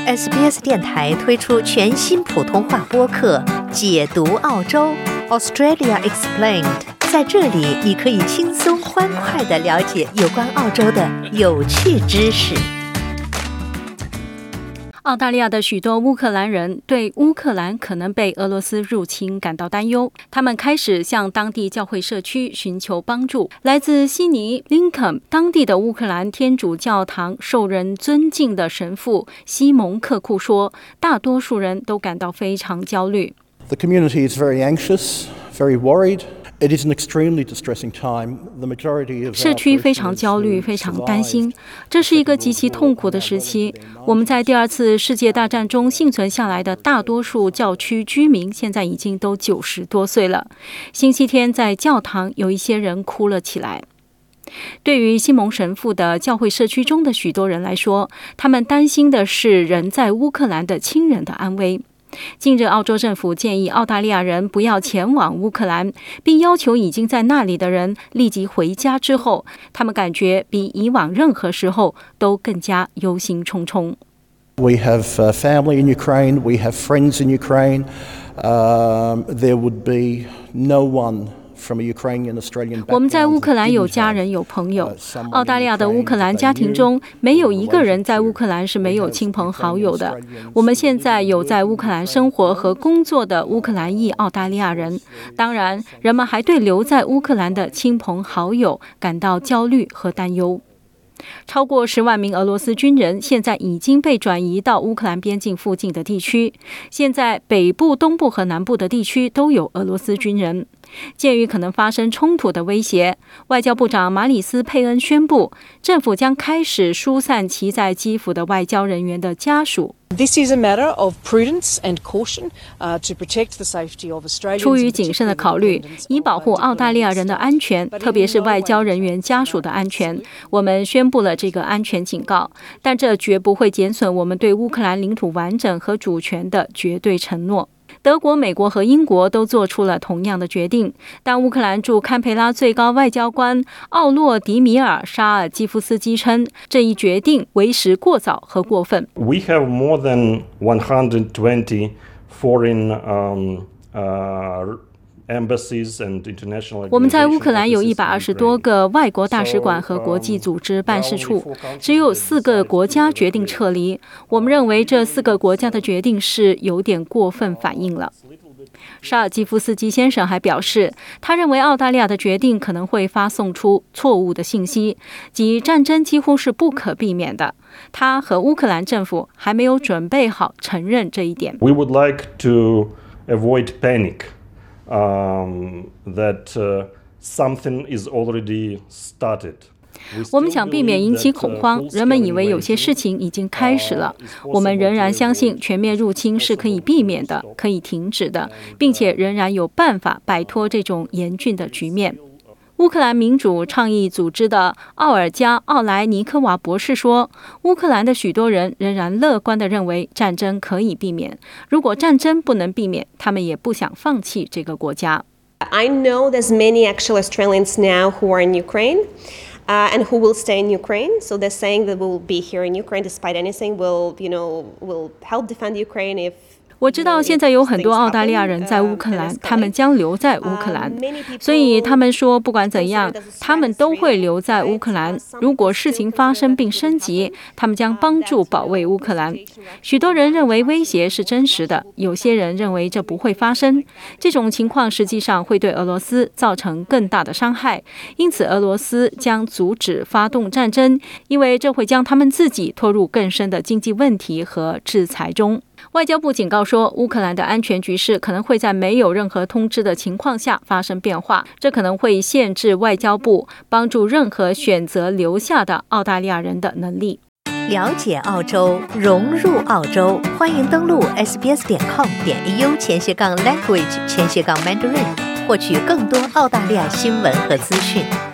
SBS 电台推出全新普通话播客《解读澳洲 Australia Explained》，在这里你可以轻松欢快地了解有关澳洲的有趣知识。 澳大利亚的许多乌克兰人对乌克兰可能被俄罗斯入侵感到担忧，他们开始向当地教会社区寻求帮助。来自悉尼林肯当地的乌克兰天主教堂受人尊敬的神父西蒙克库说，大多数人都感到非常焦虑。 The community is very anxious, very worried.It is an extremely distressing time. The majority of 社区非常焦虑，非常担心，这是一个极其痛苦的时期。我们在第二次世界大战中幸存下来的大多数教区居民现在已经都90多岁了。星期天在教堂有一些人哭了起来。对于西蒙神父的教会社区中的许多人来说，他们担心的是人在乌克兰的亲人的安危。近日，澳洲政府建议澳大利亚人不要前往乌克兰，并要求已经在那里的人立即回家之后，他们感觉比以往任何时候都更加忧心忡忡。 We have family in Ukraine, we have friends in Ukraine. There would be no one. 我们在乌克兰有家人有朋友，澳大利亚的乌克兰家庭中没有一个人在乌克兰是没有亲朋好友的。我们现在有在乌克兰生活和工作的乌克兰裔澳大利亚人，当然人们还对留在乌克兰的亲朋好友感到焦虑和担忧。超过10万名俄罗斯军人现在已经被转移到乌克兰边境附近的地区。现在北部、东部和南部的地区都有俄罗斯军人。鉴于可能发生冲突的威胁，外交部长马里斯·佩恩宣布，政府将开始疏散其在基辅的外交人员的家属。 This is a matter of prudence and caution to protect the safety of Australians. 出于谨慎的考虑，以保护澳大利亚人的安全，特别是外交人员家属的安全，我们宣布了这个安全警告，但这绝不会减损我们对乌克兰领土完整和主权的绝对承诺。德国、美国和英国都做出了同样的决定，但乌克兰驻堪培拉最高外交官奥洛迪米尔·沙尔基夫斯基称，这一决定为时过早和过分。 We have more than 120 foreign embassies and international. 我们在乌克兰有120多个外国大使馆和国际组织办事处，只有4个国家决定撤离。我们认为这4个国家的决定是有点过分反应了。沙尔基夫斯基先生还表示，他认为澳大利亚的决定可能会发送出错误的信息，即战争几乎是不可避免的。他和乌克兰政府还没有准备好承认这一点。 We would like to avoid panic.That something is already started. 我们想避免引起恐慌，人们以为有些事情已经开始了。我们仍然相信全面入侵是可以避免的，可以停止的，并且仍然有办法摆脱这种严峻的局面。乌克兰民主倡议组织的奥尔加·奥莱尼科娃博士说，乌克兰的许多人仍然乐观地认为战争可以避免。如果战争不能避免，他们也不想放弃这个国家。 I know there's many actual Australians now who are in Ukraine.And who will stay in Ukraine? So they're saying that we'll be here in Ukraine despite anything. We'll help defend Ukraine if. 我知道现在有很多澳大利亚人在乌克兰，他们将留在乌克兰，所以他们说不管怎样，他们都会留在乌克兰。如果事情发生并升级，他们将帮助保卫乌克兰。许多人认为威胁是真实的，有些人认为这不会发生。这种情况实际上会对俄罗斯造成更大的伤害，因此俄罗斯将阻止发动战争，因为这会将他们自己拖入更深的经济问题和制裁中。外交部警告说，乌克兰的安全局势可能会在没有任何通知的情况下发生变化，这可能会限制外交部帮助任何选择留下的澳大利亚人的能力。 了解澳洲，融入澳洲，欢迎登录 sbs.com.au/language/mandarin，获取更多澳大利亚新闻和资讯。